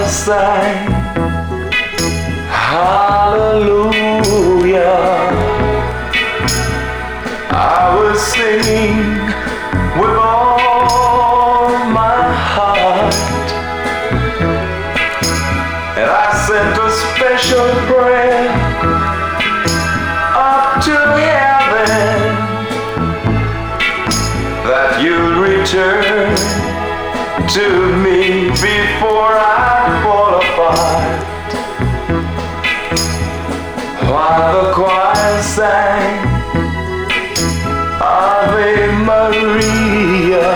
choir sang hallelujah. I was singing with all my heart, and I sent a special prayer up to heaven that you'll return to me before I fall apart. While the choir sang Ave Maria,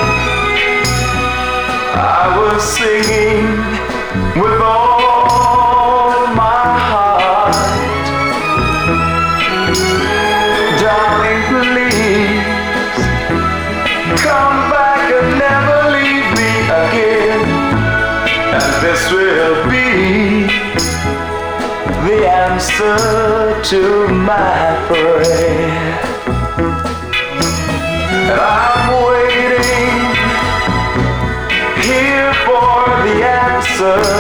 I was singing with all my heart. Darling, please come back and never leave me again, and this will be the answer to my prayer. And I'm waiting here for the answer